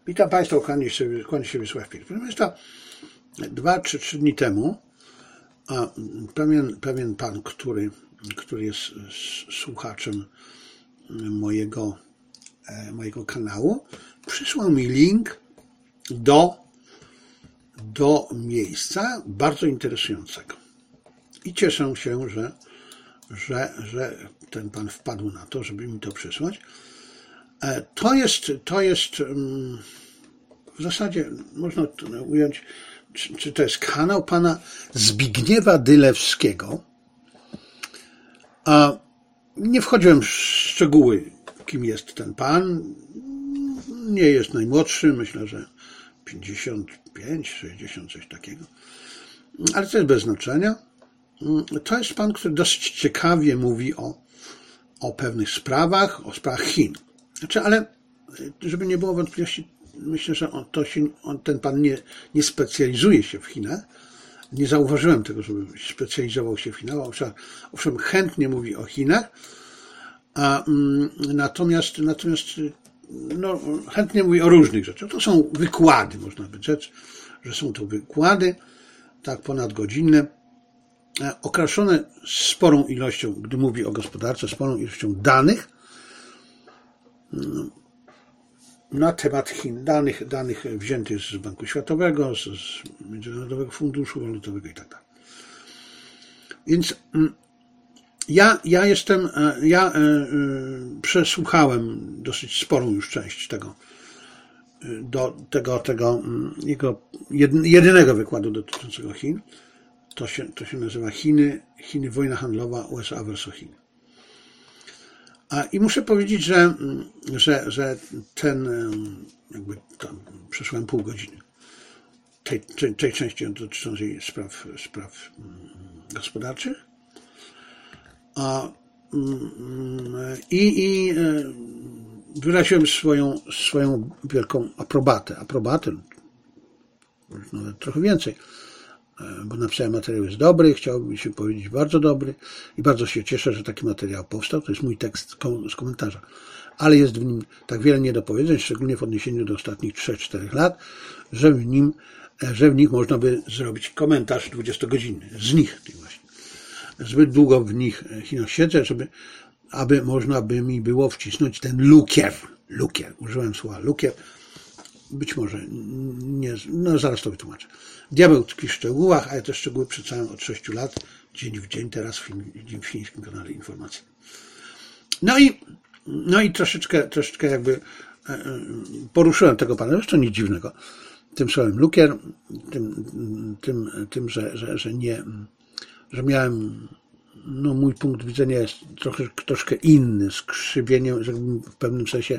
Witam Państwa, kłaniam się Wiesław Pieck. Proszę Państwa, 2 czy 3 dni temu pewien pan, który jest słuchaczem mojego kanału, przysłał mi link do miejsca bardzo interesującego. I cieszę się, że ten pan wpadł na to, żeby mi to przysłać. To jest w zasadzie, można to ująć, czy to jest kanał pana Zbigniewa Dylewskiego. Nie wchodziłem w szczegóły, kim jest ten pan. Nie jest najmłodszy, myślę, że 55, 60, coś takiego. Ale to jest bez znaczenia. To jest pan, który dosyć ciekawie mówi o pewnych sprawach, o sprawach Chin. Ale żeby nie było wątpliwości, myślę, że ten pan nie specjalizuje się w Chinach. Nie zauważyłem tego, żeby specjalizował się w Chinach. Owszem, chętnie mówi o Chinach, natomiast chętnie mówi o różnych rzeczach. To są wykłady, można by rzec, że są to wykłady, tak ponadgodzinne, okraszone sporą ilością, gdy mówi o gospodarce, sporą ilością danych na temat Chin, danych wziętych z Banku Światowego, z Międzynarodowego Funduszu Walutowego i tak dalej. Więc ja przesłuchałem dosyć sporą już część tego jego jedynego wykładu dotyczącego Chin. To się nazywa Chiny, wojna handlowa USA versus Chiny. I muszę powiedzieć, że jakby tam przeszłem pół godziny tej części dotyczącej spraw gospodarczych. I wyraziłem swoją wielką aprobatę, nawet trochę więcej, bo napisałem, materiał jest dobry, chciałbym się powiedzieć bardzo dobry i bardzo się cieszę, że taki materiał powstał. To jest mój tekst z komentarza, ale jest w nim tak wiele niedopowiedzeń, szczególnie w odniesieniu do ostatnich 3-4 lat, że w nich można by zrobić komentarz 20-godzinny. Z nich właśnie. Zbyt długo w nich siedzę, aby można by mi było wcisnąć ten lukier. Użyłem słowa lukier. Być może nie, zaraz to wytłumaczę. Diabeł tkwi w szczegółach, a ja te szczegóły przedstawiam od 6 lat, dzień w dzień, teraz w chińskim kanale informacji. No i troszeczkę jakby poruszyłem tego pana, zresztą nic dziwnego, tym słowem lukier, tym, że miałem, mój punkt widzenia jest troszkę inny, skrzywieniem, w pewnym sensie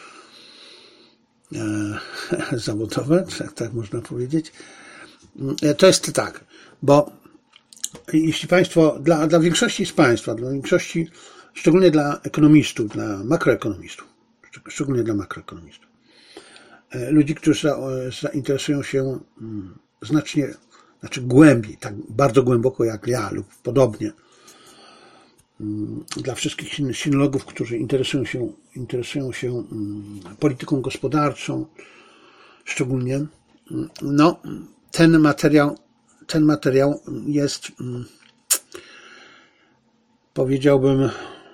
zawodowe, tak można powiedzieć. To jest tak, bo jeśli Państwo, dla większości z Państwa, dla większości, szczególnie dla ekonomistów, dla makroekonomistów, szczególnie dla makroekonomistów, ludzi, którzy zainteresują się znacznie, głębiej, tak bardzo głęboko jak ja lub podobnie, dla wszystkich sinologów, którzy interesują się polityką gospodarczą, szczególnie, ten materiał jest, powiedziałbym,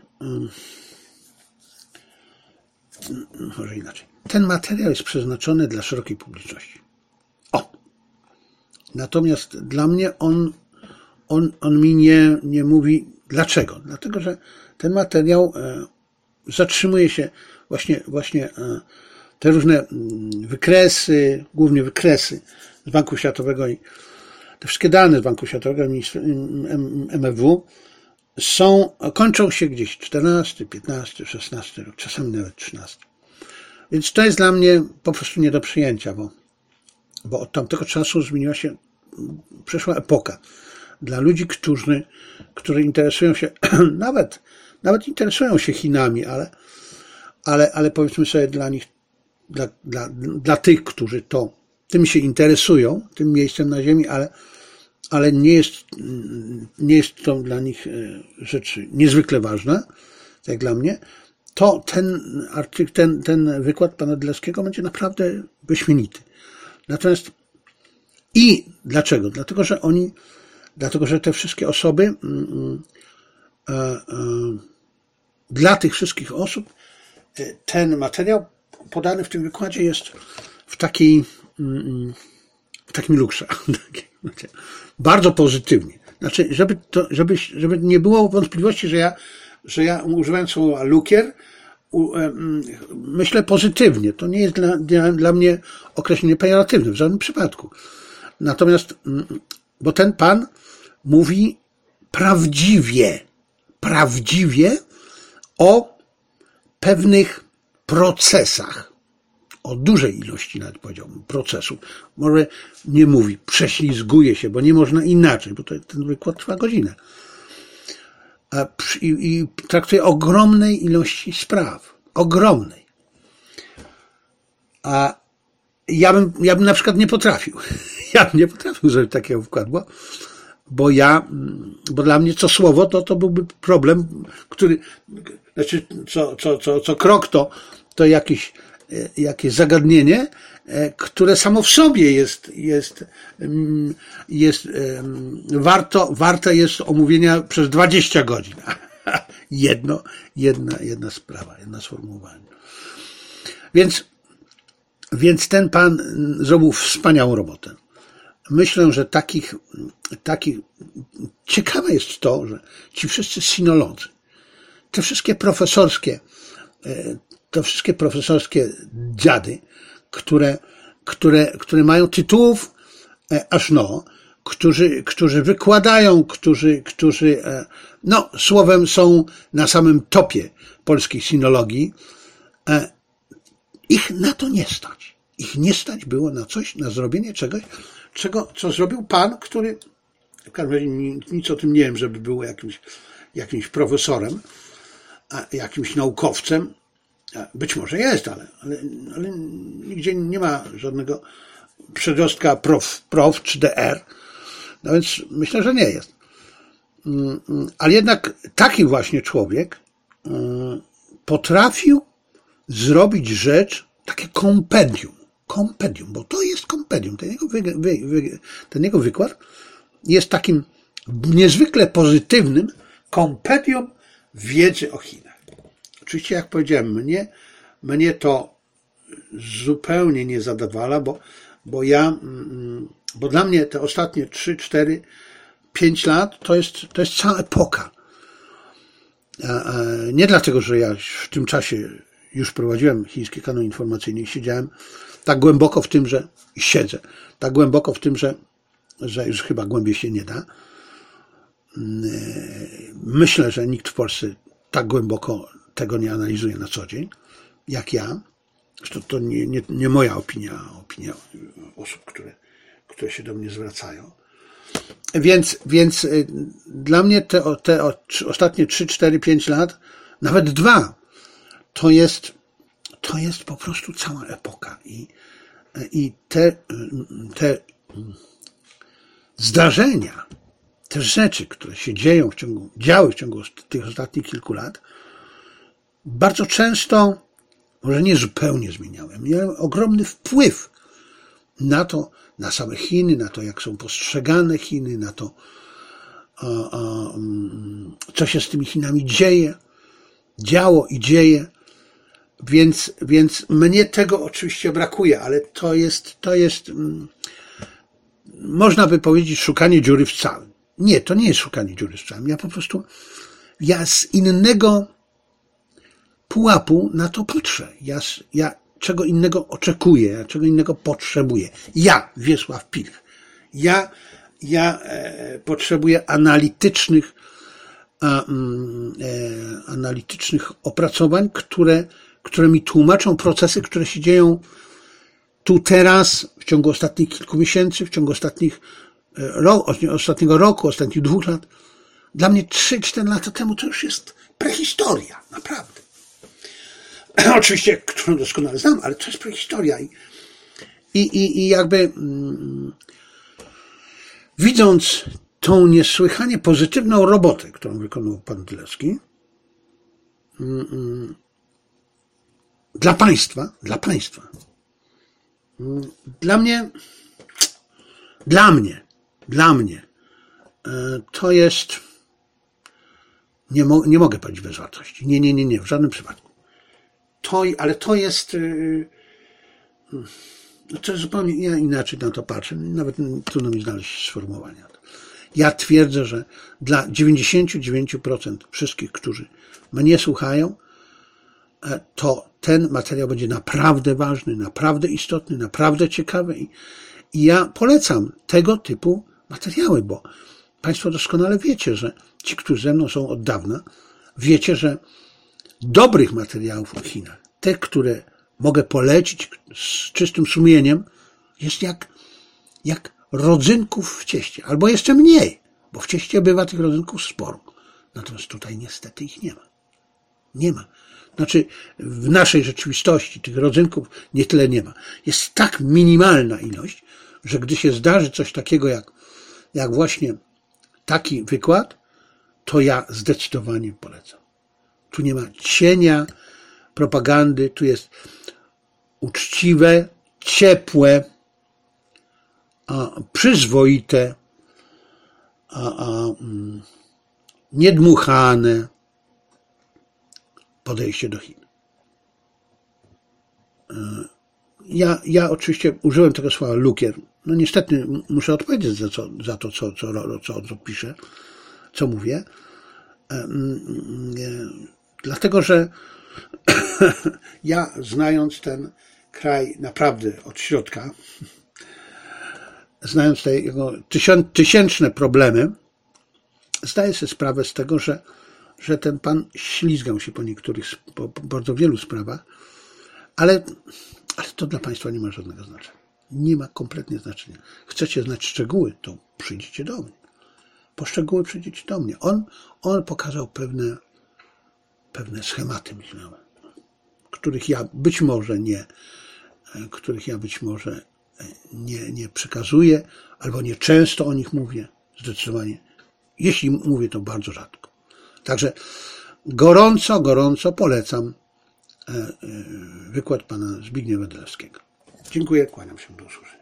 może inaczej. Ten materiał jest przeznaczony dla szerokiej publiczności. Natomiast dla mnie on mi nie mówi dlaczego. Dlatego, że ten materiał zatrzymuje się właśnie te różne wykresy, głównie wykresy z Banku Światowego i te wszystkie dane z Banku Światowego i MFW kończą się gdzieś 14, 15, 16 rok, czasami nawet 13. Więc to jest dla mnie po prostu nie do przyjęcia, bo od tamtego czasu przeszła epoka. Dla ludzi, którzy interesują się, nawet interesują się Chinami, ale powiedzmy sobie dla tych, którzy tym się interesują, tym miejscem na ziemi, ale nie jest to dla nich rzecz niezwykle ważna, jak dla mnie, to ten wykład pana Dylewskiego będzie naprawdę wyśmienity. Natomiast i dlaczego? Dlatego, że te wszystkie osoby, dla tych wszystkich osób ten materiał podany w tym wykładzie jest w takim lukrze. Bardzo pozytywnie. Znaczy, żeby nie było wątpliwości, że ja używając słowa lukier, myślę pozytywnie. To nie jest dla mnie określenie pejoratywne w żadnym przypadku. Natomiast, bo ten pan mówi prawdziwie o pewnych procesach, o dużej ilości nawet powiedziałbym procesów. Może nie mówi, prześlizguje się, bo nie można inaczej, bo ten wykład trwa godzinę. I traktuje ogromnej ilości spraw. Ogromnej. A ja bym na przykład nie potrafił. Ja bym nie potrafił zrobić takiego wykładu, bo dla mnie co słowo to byłby problem, który, znaczy co krok to jakieś zagadnienie, które samo w sobie jest warte jest omówienia przez 20 godzin. Jedna sprawa, jedno sformułowanie. Więc ten pan zrobił wspaniałą robotę. Myślę, że takich ciekawe jest to, że ci wszyscy sinolodzy, te wszystkie profesorskie dziady, które mają tytułów aż no, którzy wykładają, którzy no, słowem są na samym topie polskiej sinologii, ich na to nie stać. Ich nie stać było na coś, na zrobienie czegoś, co zrobił pan, który w każdym razie nic o tym nie wiem, żeby był jakimś profesorem, jakimś naukowcem. Być może jest, ale nigdzie nie ma żadnego przedrostka prof czy dr. No więc myślę, że nie jest. Ale jednak taki właśnie człowiek potrafił zrobić rzecz, takie kompendium, bo to jest kompendium. Ten jego wykład jest takim niezwykle pozytywnym kompendium wiedzy o Chinach. Oczywiście, jak powiedziałem, mnie to zupełnie nie zadowala, bo dla mnie te ostatnie 3, 4, 5 lat to jest cała epoka. Nie dlatego, że ja w tym czasie już prowadziłem chiński kanon informacyjny i siedziałem tak głęboko w tym, że siedzę, tak głęboko w tym, że już chyba głębiej się nie da. Myślę, że nikt w Polsce tak głęboko tego nie analizuje na co dzień, jak ja. Zresztą to nie moja opinia osób, które się do mnie zwracają. Więc dla mnie te ostatnie 3, 4, 5 lat, nawet 2, to jest po prostu cała epoka. I te zdarzenia, te rzeczy, które się działy w ciągu tych ostatnich kilku lat, bardzo często, może nie zupełnie zmieniały, miały ogromny wpływ na to, na same Chiny, na to, jak są postrzegane Chiny, na to, co się z tymi Chinami działo i dzieje. Więc mnie tego oczywiście brakuje, ale to jest można by powiedzieć szukanie dziury w całym. Nie, to nie jest szukanie dziury w całym. Ja z innego pułapu na to patrzę. Ja czego innego oczekuję, ja czego innego potrzebuję. Ja, Wiesław Pilch. Ja potrzebuję analitycznych opracowań, które mi tłumaczą procesy, które się dzieją tu teraz, w ciągu ostatnich kilku miesięcy, w ciągu ostatniego roku, ostatnich 2 lat. Dla mnie 3-4 lata temu to już jest prehistoria, naprawdę. Oczywiście, którą doskonale znam, ale to jest prehistoria. I jakby widząc tą niesłychanie pozytywną robotę, którą wykonał pan Dylewski, dla państwa, dla mnie to jest, nie mogę powiedzieć bez wartości. Nie, w żadnym przypadku. Ale to jest, to zupełnie ja inaczej na to patrzę. Nawet trudno mi znaleźć sformułowania. Ja twierdzę, że dla 99% wszystkich, którzy mnie słuchają, to ten materiał będzie naprawdę ważny, naprawdę istotny, naprawdę ciekawy i ja polecam tego typu materiały, bo państwo doskonale wiecie, że ci, którzy ze mną są od dawna, wiecie, że dobrych materiałów o Chinach, te, które mogę polecić z czystym sumieniem, jest jak rodzynków w cieście, albo jeszcze mniej, bo w cieście bywa tych rodzynków sporo. Natomiast tutaj niestety ich nie ma. Nie ma. Znaczy, w naszej rzeczywistości tych rodzynków nie tyle nie ma. Jest tak minimalna ilość, że gdy się zdarzy coś takiego jak właśnie taki wykład, to ja zdecydowanie polecam. Tu nie ma cienia propagandy, tu jest uczciwe, ciepłe, przyzwoite, niedmuchane podejście do Chin. Ja oczywiście użyłem tego słowa lukier. No niestety muszę odpowiedzieć za to, co piszę, co mówię. Dlatego, że ja, znając ten kraj naprawdę od środka, znając te jego tysięczne problemy, zdaję sobie sprawę z tego, że ten pan ślizgał się po bardzo wielu sprawach, ale to dla państwa nie ma żadnego znaczenia. Nie ma kompletnie znaczenia. Chcecie znać szczegóły, to przyjdziecie do mnie. Po szczegóły przyjdziecie do mnie. On pokazał pewne schematy myślowe, których ja być może nie przekazuję, albo nie często o nich mówię, zdecydowanie. Jeśli mówię, to bardzo rzadko. Także gorąco polecam wykład pana Zbigniewa Dylewskiego. Dziękuję, kłaniam się, do usłyszenia.